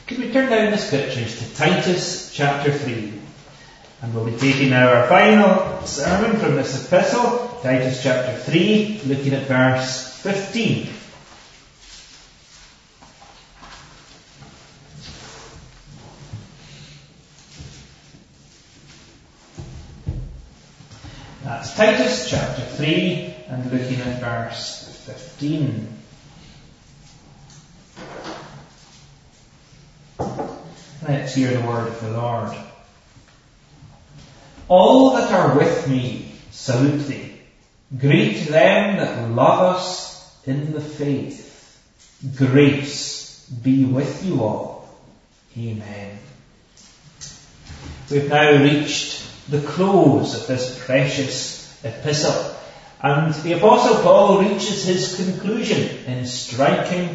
Could we turn now in the Scriptures to Titus chapter 3? And we'll be taking now our final sermon from this epistle, Titus chapter 3, looking at verse 15. That's Titus chapter 3 and looking at verse 15. Let's hear the word of the Lord. All that are with me salute thee. Greet them that love us in the faith. Grace be with you all. Amen. We've now reached the close of this precious epistle, and the Apostle Paul reaches his conclusion in striking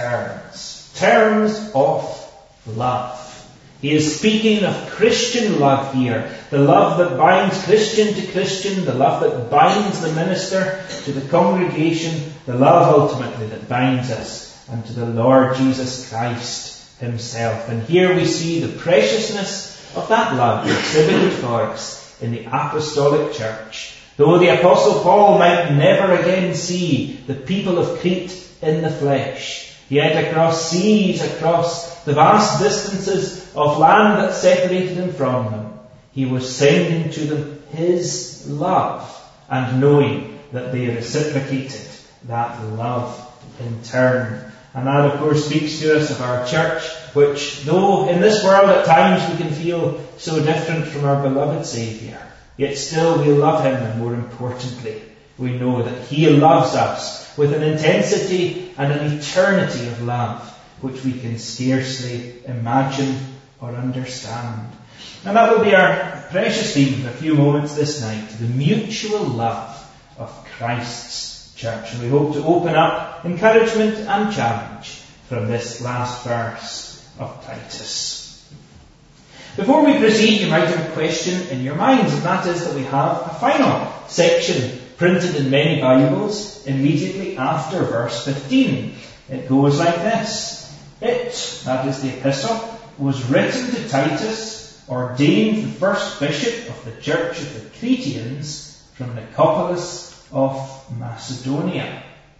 terms of love. He is speaking of Christian love here, the love that binds Christian to Christian, the love that binds the minister to the congregation, the love ultimately that binds us unto the Lord Jesus Christ himself. And here we see the preciousness of that love exhibited for us in the apostolic church. Though the Apostle Paul might never again see the people of Crete in the flesh, yet across seas, across the vast distances of land that separated him from them, he was sending to them his love, and knowing that they reciprocated that love in turn. And that, of course, speaks to us of our church, which, though in this world at times we can feel so different from our beloved Saviour, yet still we love him, and more importantly, we know that he loves us with an intensity and an eternity of love which we can scarcely imagine or understand. And that will be our precious theme for a few moments this night, the mutual love of Christ's church. And we hope to open up encouragement and challenge from this last verse of Titus. Before we proceed, you might have a question in your minds, and that is that we have a final section printed in many Bibles immediately after verse 15. It goes like this. It, that is the epistle, was written to Titus, ordained the first bishop of the church of the Cretians from Nicopolis of Macedonia.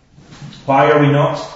Why are we not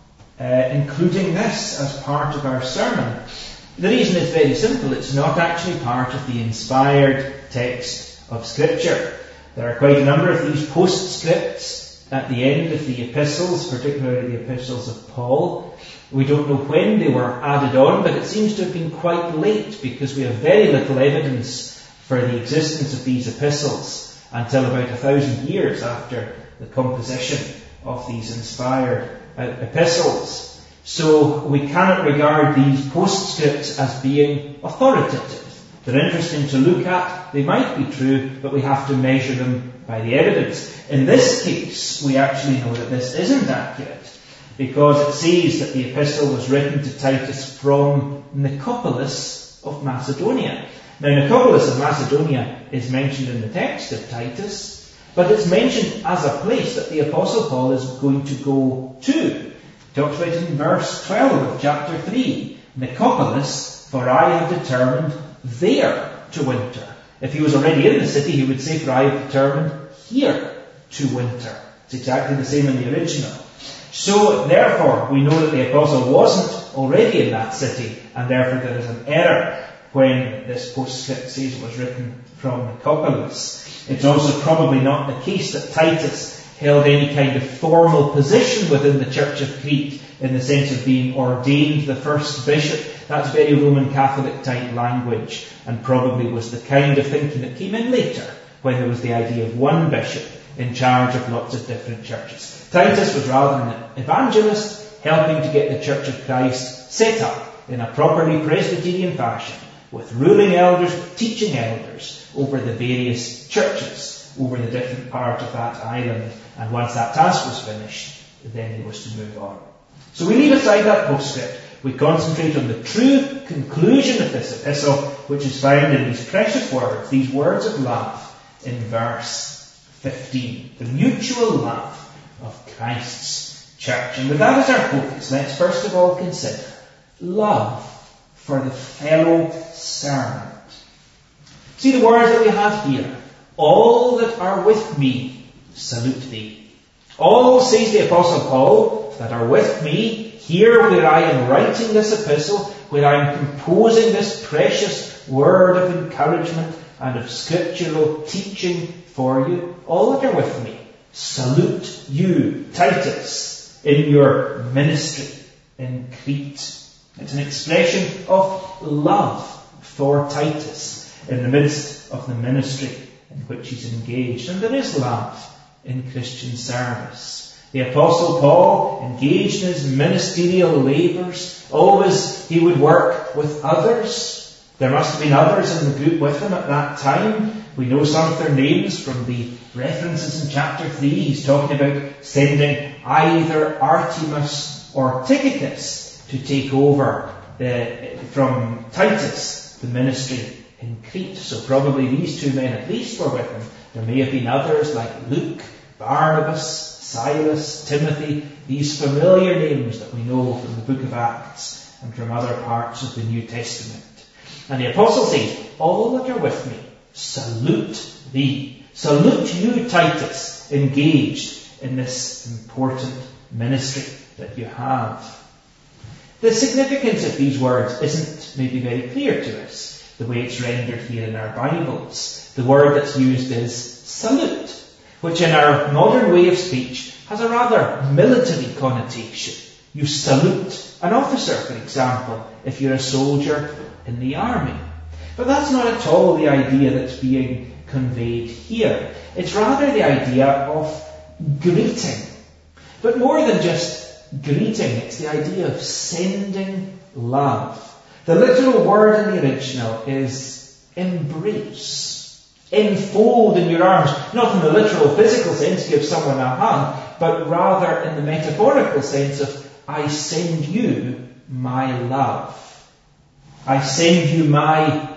including this as part of our sermon? The reason is very simple. It's not actually part of the inspired text of Scripture. There are quite a number of these postscripts at the end of the epistles, particularly the epistles of Paul. We don't know when they were added on, but it seems to have been quite late, because we have very little evidence for the existence of these epistles until about 1,000 years after the composition of these inspired epistles. So we cannot regard these postscripts as being authoritative. They're interesting to look at, they might be true, but we have to measure them by the evidence. In this case, we actually know that this isn't accurate, because it says that the epistle was written to Titus from Nicopolis of Macedonia. Now, Nicopolis of Macedonia is mentioned in the text of Titus, but it's mentioned as a place that the Apostle Paul is going to go to. He talks about it in verse 12 of chapter 3. Nicopolis, for I have determined there to winter. If he was already in the city, he would say, for I have determined here to winter. It's exactly the same in the original. So, therefore, we know that the apostle wasn't already in that city, and therefore there is an error when this postscript says it was written from Nicopolis. It's also probably not the case that Titus held any kind of formal position within the Church of Crete, in the sense of being ordained the first bishop. That's very Roman Catholic type language, and probably was the kind of thinking that came in later, when there was the idea of one bishop in charge of lots of different churches. Titus was rather an evangelist, helping to get the Church of Christ set up in a properly Presbyterian fashion, with ruling elders, with teaching elders over the various churches, over the different part of that island. And once that task was finished, then he was to move on. So we leave aside that postscript. We concentrate on the true conclusion of this epistle, which is found in these precious words, these words of love in verse 15. The mutual love of Christ's church. And with that as our focus, let's first of all consider love for the fellow servant. See the words that we have here. All that are with me salute thee. All, says the Apostle Paul, that are with me here where I am writing this epistle, where I am composing this precious word of encouragement and of scriptural teaching for you, all that are with me, salute you, Titus, in your ministry in Crete. It's an expression of love for Titus in the midst of the ministry in which he's engaged. And there is love in Christian service. The Apostle Paul, engaged in his ministerial labours, always he would work with others. There must have been others in the group with him at that time. We know some of their names from the references in chapter 3. He's talking about sending either Artemas or Tychicus to take over from Titus the ministry in Crete. So probably these two men at least were with him. There may have been others like Luke, Barnabas, Silas, Timothy, these familiar names that we know from the book of Acts and from other parts of the New Testament. And the apostle says, all that are with me, salute thee. Salute you, Titus, engaged in this important ministry that you have. The significance of these words isn't maybe very clear to us, the way it's rendered here in our Bibles. The word that's used is salute, which in our modern way of speech has a rather military connotation. You salute an officer, for example, if you're a soldier in the army. But that's not at all the idea that's being conveyed here. It's rather the idea of greeting. But more than just greeting, it's the idea of sending love. The literal word in the original is embrace. Enfold in your arms, not in the literal physical sense, give someone a hug, but rather in the metaphorical sense of, I send you my love. I send you my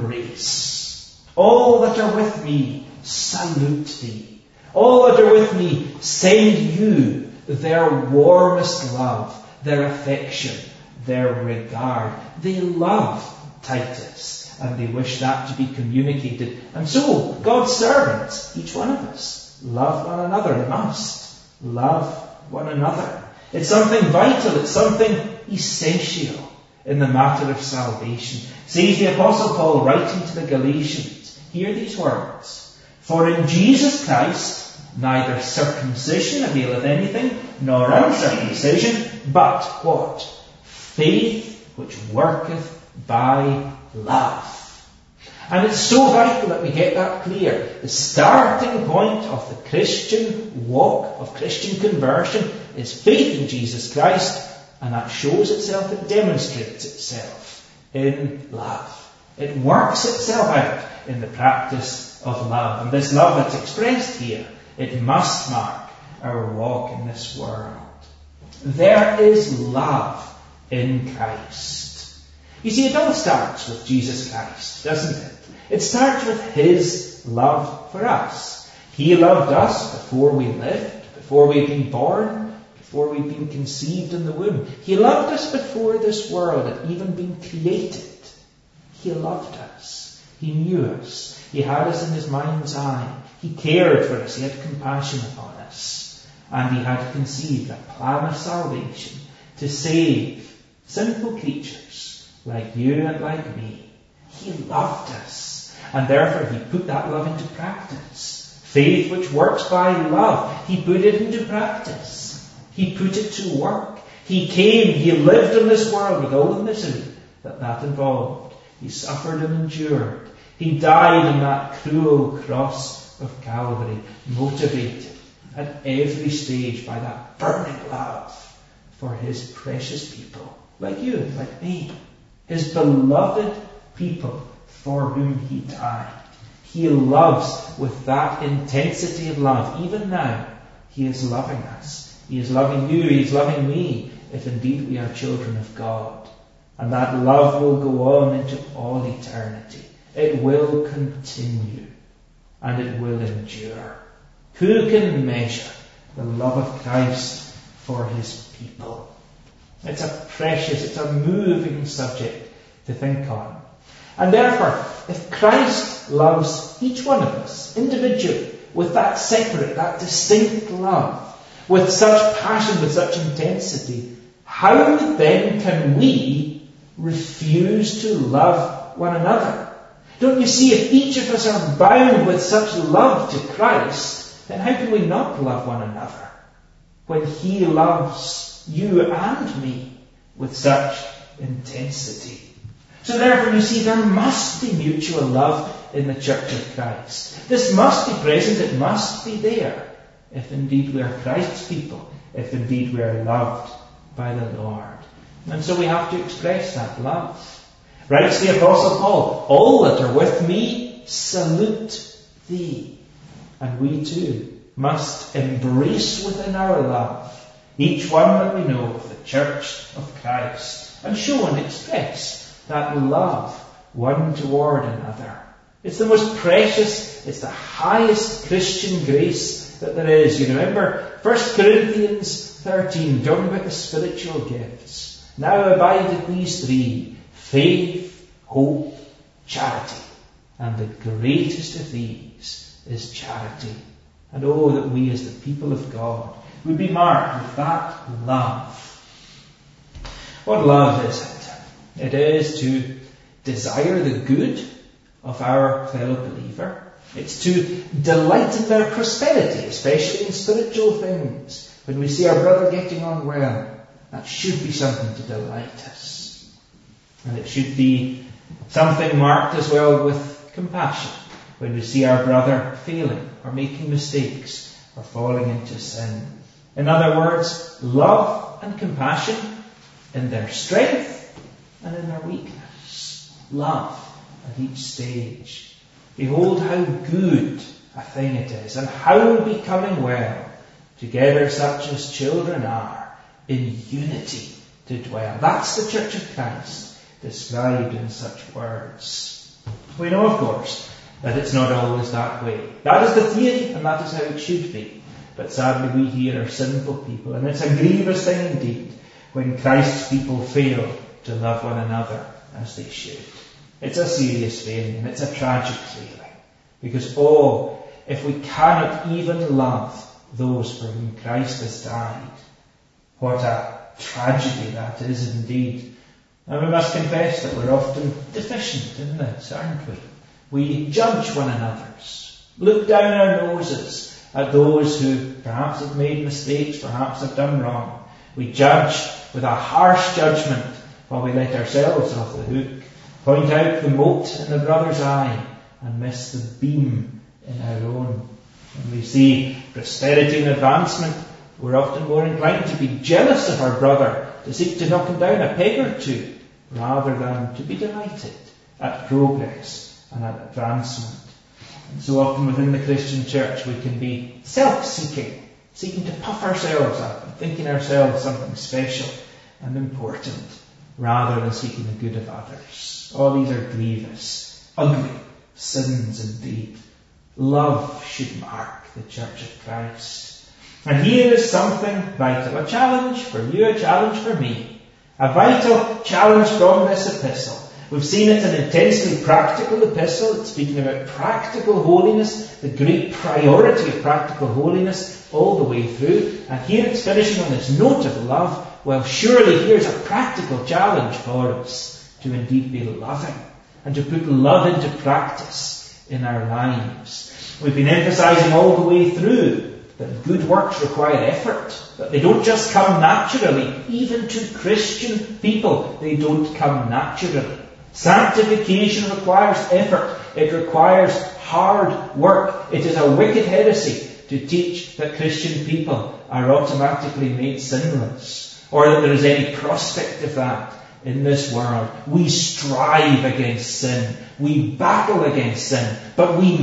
embrace. All that are with me salute thee. All that are with me send you their warmest love, their affection, their regard. They love Titus, and they wish that to be communicated. And so, God's servants, each one of us, love one another. We must love one another. It's something vital, it's something essential in the matter of salvation. Says the Apostle Paul, writing to the Galatians, hear these words. For in Jesus Christ neither circumcision availeth anything, nor uncircumcision, but what? Faith which worketh by love. And it's so vital that we get that clear. The starting point of the Christian walk, of Christian conversion, is faith in Jesus Christ, and that shows itself, it demonstrates itself in love. It works itself out in the practice of love. And this love that's expressed here, it must mark our walk in this world. There is love in Christ. You see, it all starts with Jesus Christ, doesn't it? It starts with His love for us. He loved us before we lived, before we'd been born, before we'd been conceived in the womb. He loved us before this world had even been created. He loved us. He knew us. He had us in His mind's eye. He cared for us. He had compassion upon us. And He had conceived a plan of salvation to save simple creatures like you and like me. He loved us. And therefore He put that love into practice. Faith which works by love. He put it into practice. He put it to work. He came, He lived in this world with all the misery that involved. He suffered and endured. He died on that cruel cross of Calvary, motivated at every stage by that burning love for His precious people, like you, like me, His beloved people for whom He died. He loves with that intensity of love. Even now, He is loving us. He is loving you, He is loving me, if indeed we are children of God. And that love will go on into all eternity. It will continue, and it will endure. Who can measure the love of Christ for His people? It's a precious, it's a moving subject to think on. And therefore, if Christ loves each one of us individually, with that separate, that distinct love, with such passion, with such intensity, how then can we refuse to love one another? Don't you see, if each of us are bound with such love to Christ, then how can we not love one another when He loves you and me with such intensity? So therefore, you see, there must be mutual love in the Church of Christ. This must be present, it must be there, if indeed we are Christ's people, if indeed we are loved by the Lord. And so we have to express that love. Writes the Apostle Paul, all that are with me salute thee. And we too must embrace within our love each one that we know of the Church of Christ, and show and express that love one toward another. It's the most precious, it's the highest Christian grace that there is. You remember 1 Corinthians 13, talking about the spiritual gifts. Now abideth these three: faith, hope, charity. And the greatest of these is charity. And oh, that we as the people of God would be marked with that love. What love is it? It is to desire the good of our fellow believer. It's to delight in their prosperity, especially in spiritual things. When we see our brother getting on well, that should be something to delight us. And it should be something marked as well with compassion when we see our brother failing or making mistakes or falling into sin. In other words, love and compassion in their strength and in their weakness. Love at each stage. Behold how good a thing it is, and how becoming well together such as children are in unity to dwell. That's the Church of Christ described in such words. We know, of course, that it's not always that way. That is the theory, and that is how it should be. But sadly we here are sinful people, and it's a grievous thing indeed when Christ's people fail to love one another as they should. It's a serious failing, and it's a tragic failing. Because, if we cannot even love those for whom Christ has died, what a tragedy that is indeed. And we must confess that we're often deficient in this, aren't we? We judge one another's, look down our noses at those who perhaps have made mistakes, perhaps have done wrong. We judge with a harsh judgment while we let ourselves off the hook, point out the mote in the brother's eye and miss the beam in our own. When we see prosperity and advancement, we're often more inclined to be jealous of our brother, to seek to knock him down a peg or two, rather than to be delighted at progress and at advancement. And so often within the Christian church we can be self-seeking, seeking to puff ourselves up and thinking ourselves something special and important, rather than seeking the good of others. All these are grievous, ugly sins indeed. Love should mark the Church of Christ. And here is something vital, a challenge for you, a challenge for me. A vital challenge from this epistle. We've seen it's an intensely practical epistle. It's speaking about practical holiness, the great priority of practical holiness all the way through. And here it's finishing on this note of love. Well, surely here's a practical challenge for us to indeed be loving and to put love into practice in our lives. We've been emphasizing all the way through that good works require effort, that they don't just come naturally. Even to Christian people, they don't come naturally. Sanctification requires effort. It requires hard work. It is a wicked heresy to teach that Christian people are automatically made sinless, or that there is any prospect of that in this world. We strive against sin. We battle against sin. But we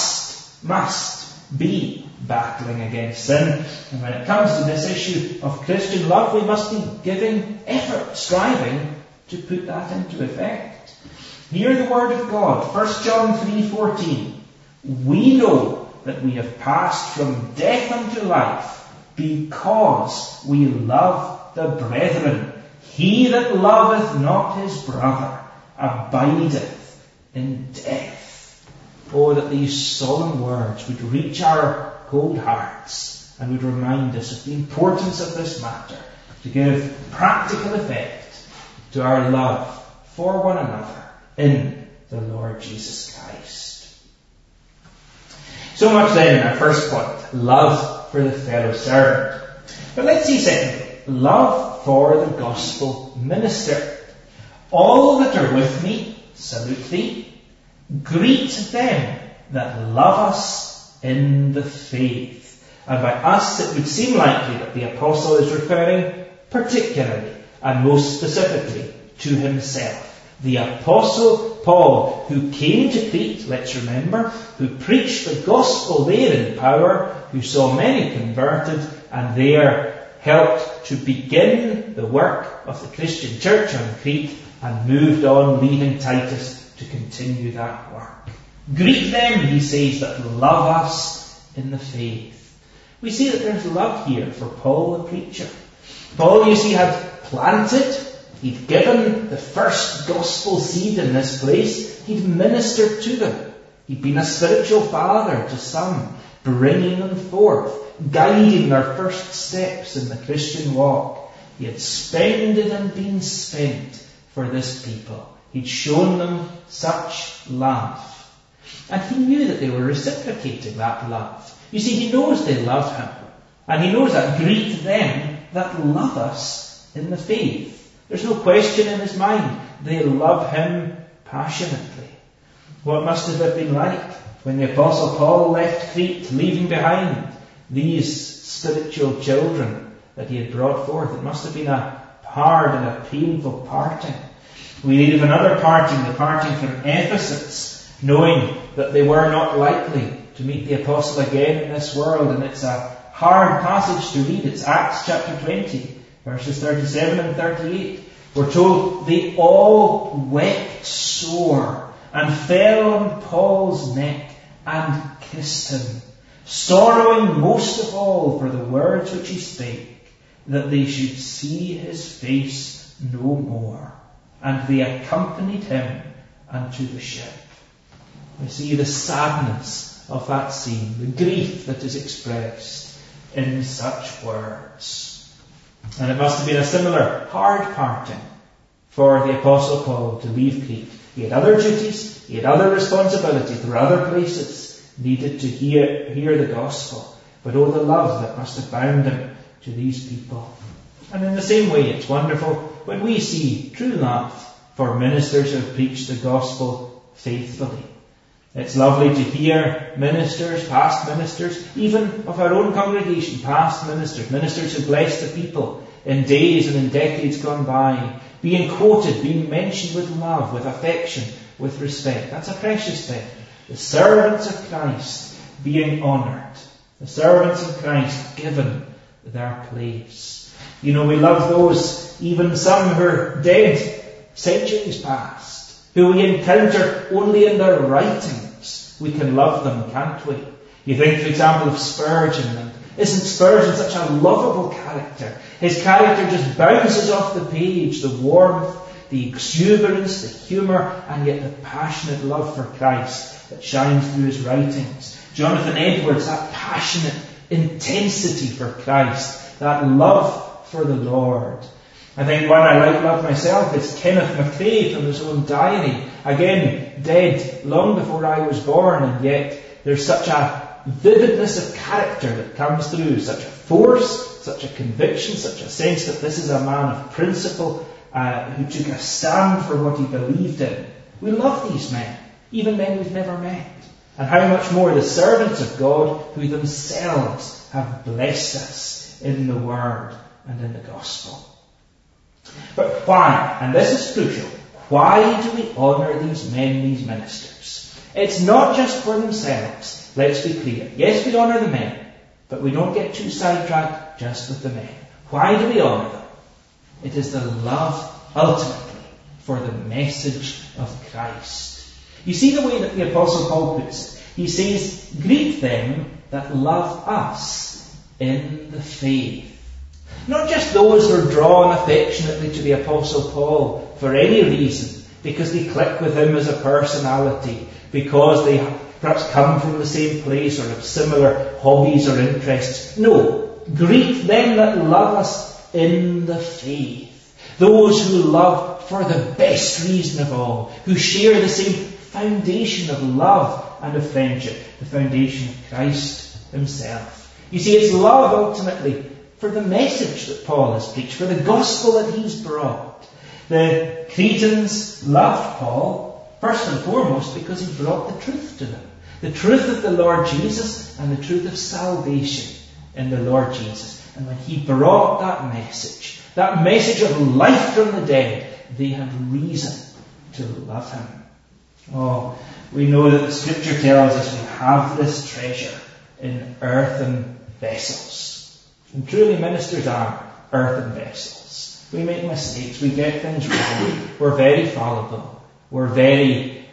must be battling against sin. And when it comes to this issue of Christian love, we must be giving effort, striving to put that into effect. Hear the word of God, 1 John 3:14. We know that we have passed from death unto life because we love the brethren. He that loveth not his brother abideth in death. Oh, that these solemn words would reach our cold hearts and would remind us of the importance of this matter, to give practical effect to our love for one another in the Lord Jesus Christ. So much then in our first point, love for the fellow servant. But let's see secondly, love for the gospel minister. All that are with me salute thee. Greet them that love us in the faith. And by us it would seem likely that the apostle is referring particularly and most specifically to himself. The apostle Paul, who came to Crete, let's remember, who preached the gospel there in power, who saw many converted, and there helped to begin the work of the Christian church on Crete, and moved on, leaving Titus to continue that work. Greet them, he says, that love us in the faith. We see that there's love here for Paul the preacher. Paul, you see, had planted, he'd given the first gospel seed in this place, he'd ministered to them. He'd been a spiritual father to some, bringing them forth, guiding their first steps in the Christian walk. He had spended and been spent for this people. He'd shown them such love. And he knew that they were reciprocating that love. You see, he knows they love him. And he knows that. Greet them that love us in the faith. There's no question in his mind. They love him passionately. What must it have been like when the Apostle Paul left Crete, leaving behind these spiritual children that he had brought forth? It must have been a hard and a painful parting. We read of another parting, the parting from Ephesus, knowing that they were not likely to meet the apostle again in this world. And it's a hard passage to read. It's Acts chapter 20, verses 37 and 38. We're told they all wept sore and fell on Paul's neck and kissed him, sorrowing most of all for the words which he spake, that they should see his face no more. And they accompanied him unto the ship. We see the sadness of that scene, the grief that is expressed in such words. And it must have been a similar hard parting for the Apostle Paul to leave Crete. He had other duties, he had other responsibilities, there were other places needed to hear the gospel. But oh, the love that must have bound him to these people. And in the same way, it's wonderful when we see true love for ministers who have preached the gospel faithfully. It's lovely to hear ministers, past ministers, even of our own congregation, past ministers who blessed the people in days and in decades gone by, being quoted, being mentioned with love, with affection, with respect. That's a precious thing. The servants of Christ being honoured. The servants of Christ given their place. You know, we love those, even some who are dead centuries past, who we encounter only in their writings. We can love them, can't we? You think, for example, of Spurgeon. And isn't Spurgeon such a lovable character? His character just bounces off the page, the warmth, the exuberance, the humour, and yet the passionate love for Christ that shines through his writings. Jonathan Edwards, that passionate intensity for Christ, that love for the Lord. I think one I love myself is Kenneth McCrae from his own diary. Again, dead long before I was born, and yet there's such a vividness of character that comes through, such a force, such a conviction, such a sense that this is a man of principle who took a stand for what he believed in. We love these men, even men we've never met. And how much more the servants of God who themselves have blessed us in the Word and in the Gospel. But why? And this is crucial. Why do we honour these men, these ministers? It's not just for themselves. Let's be clear. Yes, we honour the men, but we don't get too sidetracked just with the men. Why do we honour them? It is the love, ultimately, for the message of Christ. You see the way that the Apostle Paul puts it. He says, greet them that love us in the faith. Not just those who are drawn affectionately to the Apostle Paul for any reason, because they click with him as a personality, because they perhaps come from the same place or have similar hobbies or interests. No, greet them that love us in the faith. Those who love for the best reason of all, who share the same foundation of love and of friendship, the foundation of Christ himself. You see, it's love ultimately for the message that Paul has preached, for the gospel that he's brought. The Cretans loved Paul, first and foremost, because he brought the truth to them. The truth of the Lord Jesus and the truth of salvation in the Lord Jesus. And when he brought that message of life from the dead, they had reason to love him. Oh, we know that the Scripture tells us we have this treasure in earthen vessels. And truly ministers are earthen vessels. We make mistakes, we get things wrong, we're very fallible, we're very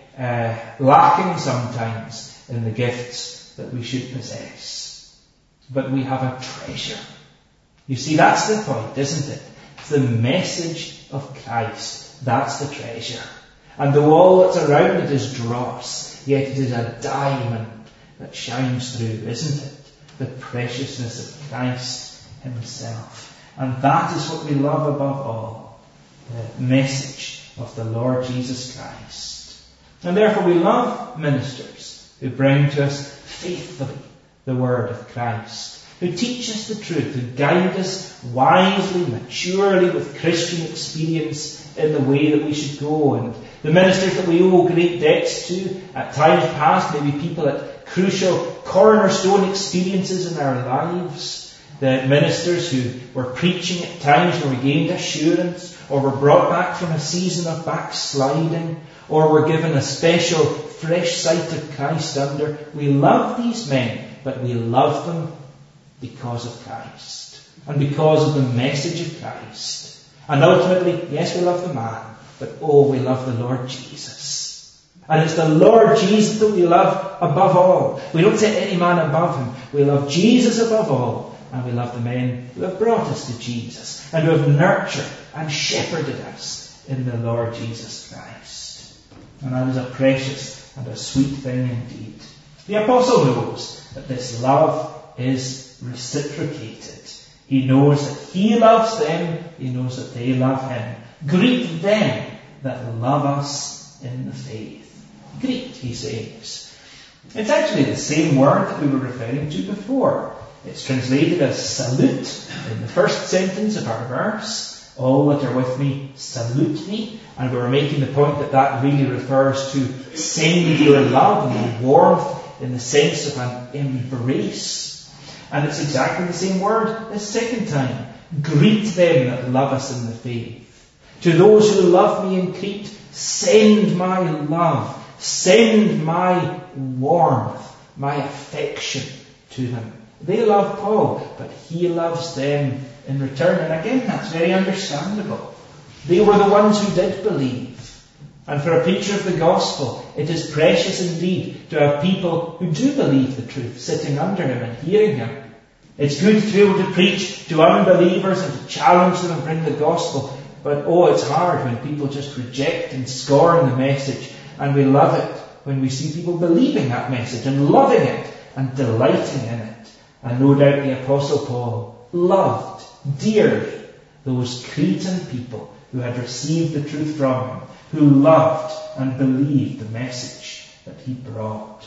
lacking sometimes in the gifts that we should possess. But we have a treasure. You see, that's the point, isn't it? It's the message of Christ. That's the treasure. And though all that's around it is dross, yet it is a diamond that shines through, isn't it? The preciousness of Christ himself. And that is what we love above all. The message of the Lord Jesus Christ. And therefore we love ministers who bring to us faithfully the word of Christ, who teach us the truth, who guide us wisely, maturely, with Christian experience in the way that we should go. And the ministers that we owe great debts to, at times past, maybe people at crucial cornerstone experiences in our lives. The ministers who were preaching at times where we gained assurance, or were brought back from a season of backsliding, or were given a special fresh sight of Christ under. We love these men, but we love them because of Christ, and because of the message of Christ. And ultimately, yes, we love the man, but we love the Lord Jesus. And it's the Lord Jesus that we love above all. We don't set any man above him. We love Jesus above all, and we love the men who have brought us to Jesus, and who have nurtured and shepherded us in the Lord Jesus Christ. And that is a precious and a sweet thing indeed. The apostle knows that this love is reciprocated. He knows that he loves them, he knows that they love him. Greet them that love us in the faith. Greet, he says. It's actually the same word that we were referring to before. It's translated as salute in the first sentence of our verse. All that are with me, salute me. And we were making the point that that really refers to send your love and warmth in the sense of an embrace. And it's exactly the same word the second time. Greet them that love us in the faith. To those who love me in Crete, send my love, send my warmth, my affection to them. They love Paul, but he loves them in return. And again, that's very understandable. They were the ones who did believe. And for a preacher of the gospel, it is precious indeed to have people who do believe the truth sitting under him and hearing him. It's good to be able to preach to unbelievers and to challenge them and bring the gospel. But it's hard when people just reject and scorn the message. And we love it when we see people believing that message and loving it and delighting in it. And no doubt the Apostle Paul loved dearly those Cretan people who had received the truth from him, who loved and believed the message that he brought.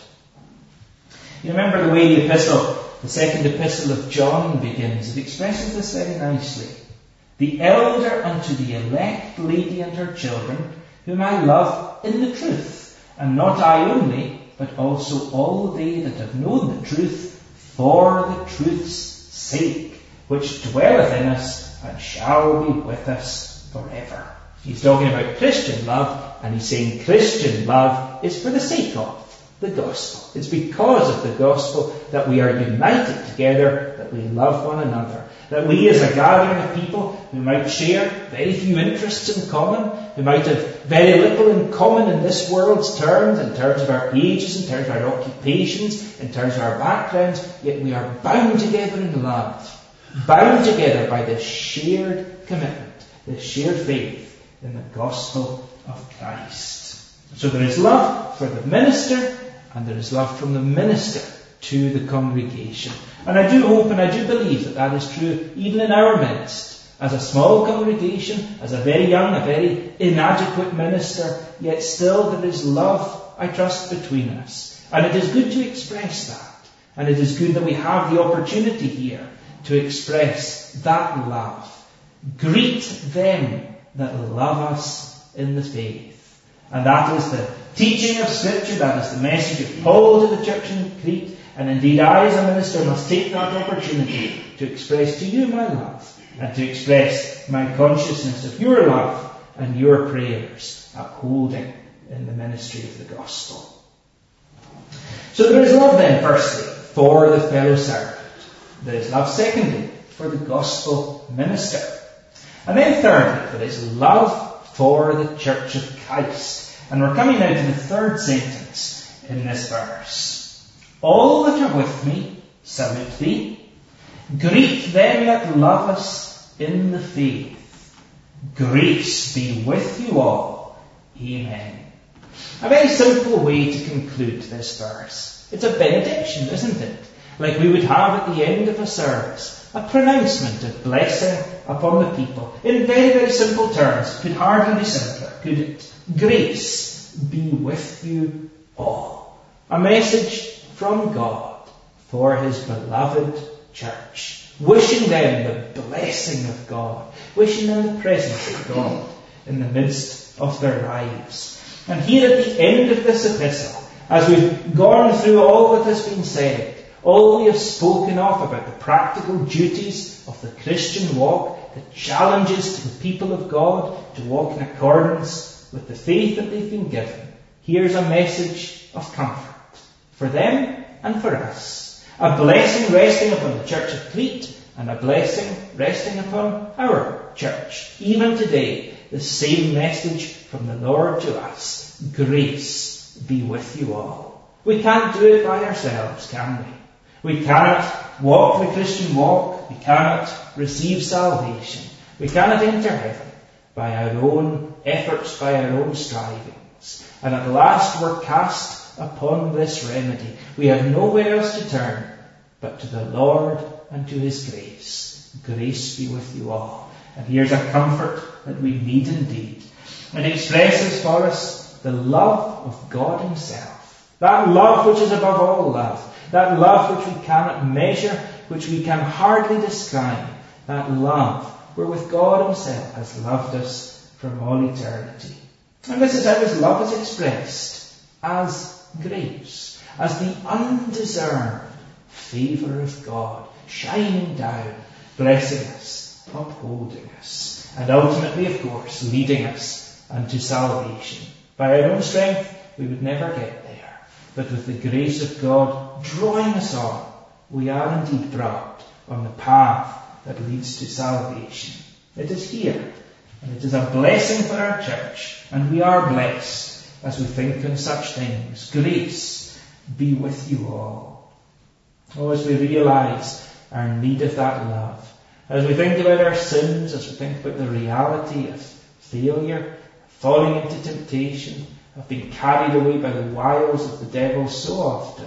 You remember the way the second epistle of John begins. It expresses this very nicely. The elder unto the elect lady and her children, whom I love in the truth, and not I only, but also all they that have known the truth, for the truth's sake, which dwelleth in us, and shall be with us forever. He's talking about Christian love, and he's saying Christian love is for the sake of the gospel. It's because of the gospel that we are united together, that we love one another. That we as a gathering of people who might share very few interests in common, who might have very little in common in this world's terms, in terms of our ages, in terms of our occupations, in terms of our backgrounds, yet we are bound together in love, bound together by this shared commitment, this shared faith in the gospel of Christ. So there is love for the minister, and there is love from the minister to the congregation. And I do hope and I do believe that that is true even in our midst. As a small congregation, as a very young, a very inadequate minister, yet still there is love, I trust, between us. And it is good to express that. And it is good that we have the opportunity here to express that love. Greet them that love us in the faith. And that is the teaching of Scripture, that is the message of Paul to the church in Crete. And indeed I as a minister must take that opportunity to express to you my love, and to express my consciousness of your love and your prayers upholding in the ministry of the gospel. So there is love then, firstly, for the fellow servant. There is love, secondly, for the gospel minister. And then thirdly, there is love for the church of Christ. And we're coming now to the third sentence in this verse. All that are with me salute thee. Greet them that love us in the faith. Grace be with you all. Amen. A very simple way to conclude this verse. It's a benediction, isn't it? Like we would have at the end of a service. A pronouncement of blessing upon the people. In very, very simple terms. Could hardly be simpler, could it? Grace be with you all. A message from God for His beloved church. Wishing them the blessing of God. Wishing them the presence of God in the midst of their lives. And here at the end of this epistle, as we've gone through all that has been said, all we have spoken of about the practical duties of the Christian walk, the challenges to the people of God to walk in accordance with the faith that they've been given, here's a message of comfort for them and for us. A blessing resting upon the church of Crete, and a blessing resting upon our church. Even today, the same message from the Lord to us. Grace be with you all. We can't do it by ourselves, can we? We cannot walk the Christian walk. We cannot receive salvation. We cannot enter heaven by our own efforts, by our own strivings. And at last we're cast upon this remedy. We have nowhere else to turn but to the Lord and to His grace. Grace be with you all. And here's a comfort that we need indeed. It expresses for us the love of God Himself. That love which is above all love. That love which we cannot measure, which we can hardly describe. That love wherewith God Himself has loved us from all eternity. And this is how His love is expressed as grace, as the undeserved favour of God, shining down, blessing us, upholding us, and ultimately, of course, leading us unto salvation. By our own strength, we would never get there. But with the grace of God drawing us on, we are indeed brought on the path that leads to salvation. It is here, and it is a blessing for our church, and we are blessed as we think on such things. Grace be with you all. Oh, as we realise our need of that love, as we think about our sins, as we think about the reality of failure, falling into temptation, of being carried away by the wiles of the devil so often,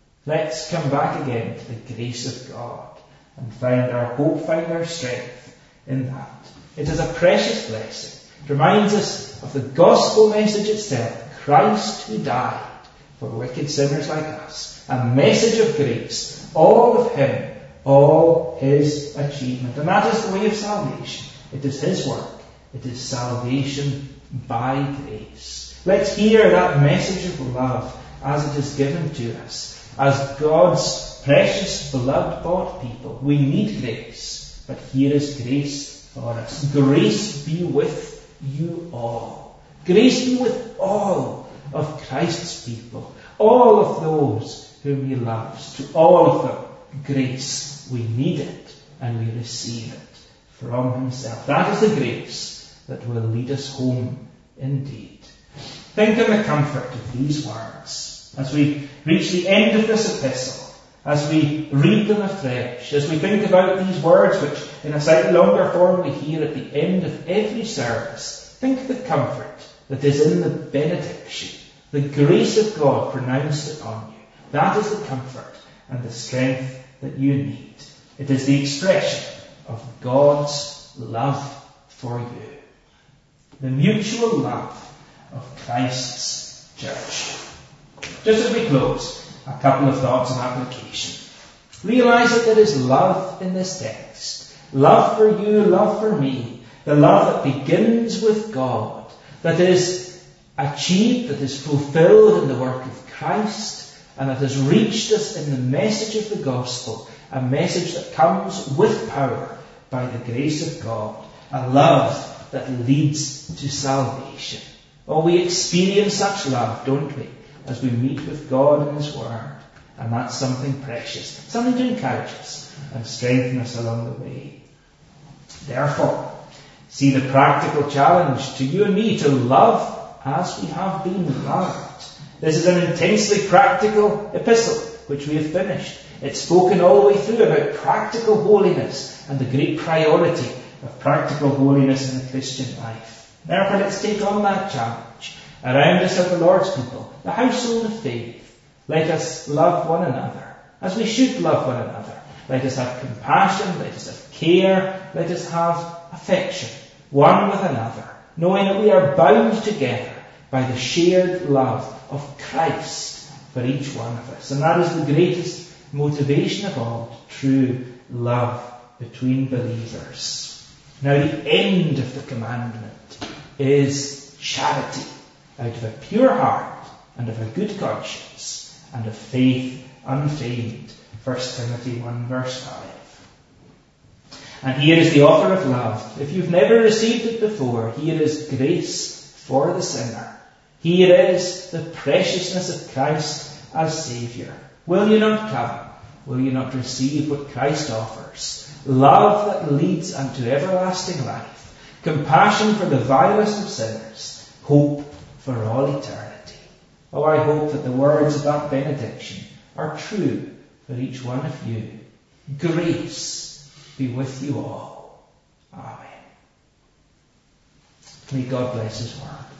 let's come back again to the grace of God and find our hope, find our strength in that. It is a precious blessing. It reminds us of the gospel message itself, Christ who died for wicked sinners like us. A message of grace, all of Him, all His achievement. And that is the way of salvation. It is His work. It is salvation by grace. Let's hear that message of love as it is given to us. As God's precious, blood-bought people, we need grace. But here is grace for us. Grace be with you all. Grace be with all of Christ's people. All of those whom He loves. To all of them, grace. We need it and we receive it from Himself. That is the grace that will lead us home indeed. Think on the comfort of these words as we reach the end of this epistle, as we read them afresh, as we think about these words which in a slightly longer form we hear at the end of every service. Think of the comfort that is in the benediction, the grace of God pronounced upon you. That is the comfort and the strength that you need. It is the expression of God's love for you. The mutual love of Christ's church. Just as we close, a couple of thoughts on application. Realize that there is love in this text. Love for you, love for me. The love that begins with God, that is achieved, that is fulfilled in the work of Christ, and that has reached us in the message of the gospel, a message that comes with power by the grace of God, a love that leads to salvation. Oh, we experience such love, don't we, as we meet with God in His Word. And that's something precious, something to encourage us and strengthen us along the way. Therefore, see the practical challenge to you and me to love as we have been loved. This is an intensely practical epistle, which we have finished. It's spoken all the way through about practical holiness and the great priority of practical holiness in the Christian life. Therefore, let's take on that challenge. Around us are the Lord's people, the household of faith. Let us love one another as we should love one another. Let us have compassion, let us have care, let us have affection, one with another, knowing that we are bound together by the shared love of Christ for each one of us. And that is the greatest motivation of all, true love between believers. Now the end of the commandment is charity, out of a pure heart and of a good conscience and of faith unfeigned. 1 Timothy 1 verse 5. And here is the offer of love. If you've never received it before, here is grace for the sinner. Here is the preciousness of Christ as Saviour. Will you not come? Will you not receive what Christ offers? Love that leads unto everlasting life. Compassion for the vilest of sinners. Hope for all eternity. Oh, I hope that the words of that benediction are true for each one of you. Grace be with you all. Amen. May God bless His word.